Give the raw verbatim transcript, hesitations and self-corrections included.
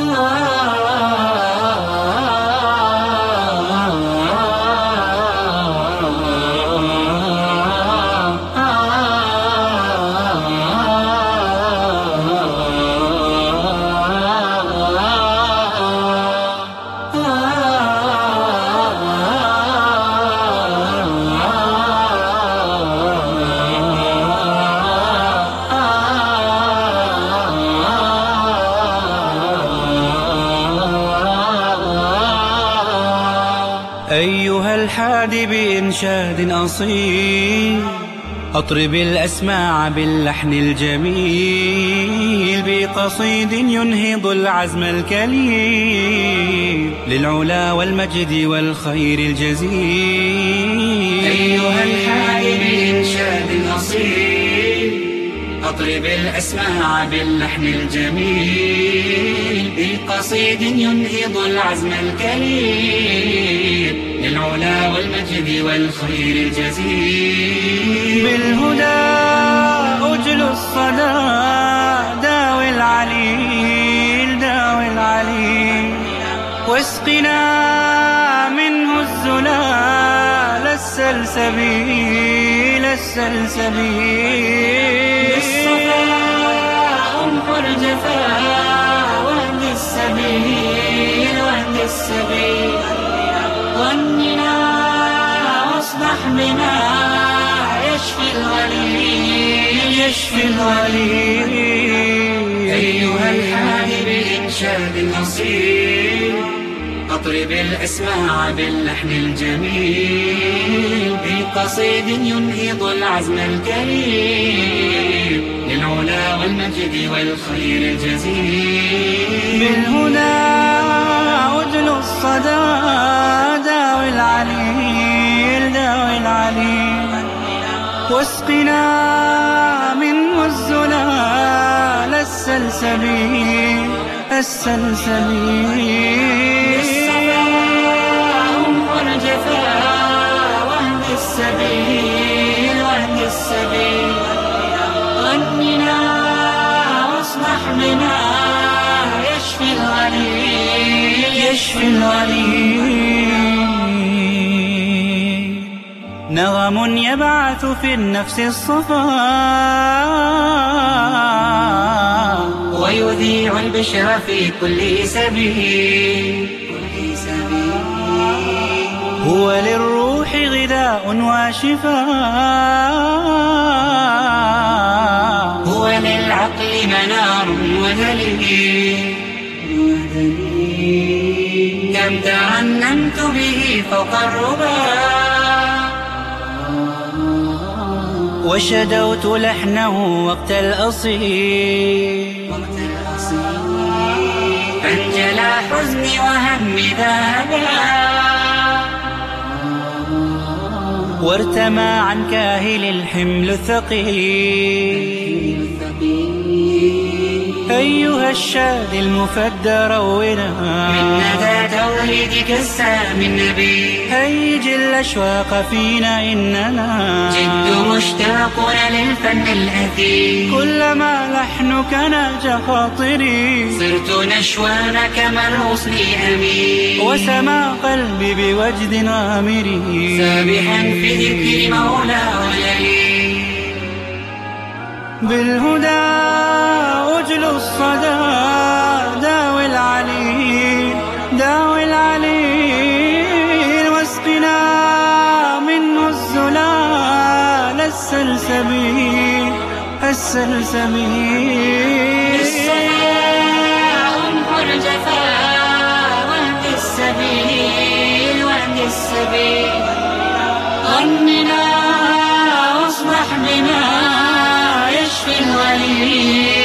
أيها الحادي بإنشاد أصيل، أطرب الأسماع باللحن الجميل، بقصيد ينهض العزم الكليل للعلا والمجد والخير الجزيل. أيها الحادي بإنشاد أصيل، أطرب الأسماع باللحن الجميل، بقصيد ينهض العزم الكليل للعلا والمجد والخير الجزيل. بالهدى أجل الصدى، داوي العليل داوي العليل، واسقنا منه الزلال السلسبيل السلسبيل. بالصفاء امحو الجفا واهد السبيل واهد السبيل، غننا واصبح بنا يشفي الغليل يشفي الغليل. أيها الحادي بإنشاد أصيل، أطرب الأسماع باللحن الجميل، بقصيد ينهض العزم الكليل للعلا والمجد والخير الجزيل. بالهدى أجل الصدى، داوي العليل داوي العليل، واسقنا منه الزلال السلسبيل السلسبيل. بالصفاء امحو الجفا واهد السبيل واهد السبيل، غننا واصبح بنا يشفي الغليل يشفي الغليل. نغم يبعث في النفس الصفا، ويذيع البشر في كل سبيل. هو للروح غذاء وشفاء، هو للعقل منار ودليل. كم ترنمت به فوق الربا، وشدوت لحنه وقت الأصيل، فانجلى حزني وهمي ذهبا، وارتمى عن كاهل الحمل الثقيل. أيها الشاد المفدى رونا من ندى توحيدك السامي النبي، هيج الأشواق فينا إننا جد مشتاقون للفن الأثيل. كلما لحنك ناج خاطري، صرت نشوان كما الغصن أمين، وسما قلبي بوجد غامري، سابحا في ذكر مولاه جليل. بالهدى أجل الصدى، داوي العليل داوي العليل، واسقنا منه الزلال السلسبيل السلسبيل. بالصفاء امحو الجفا واهد السبيل واهد السبيل، غننا واصبح بنا يشفي الغليل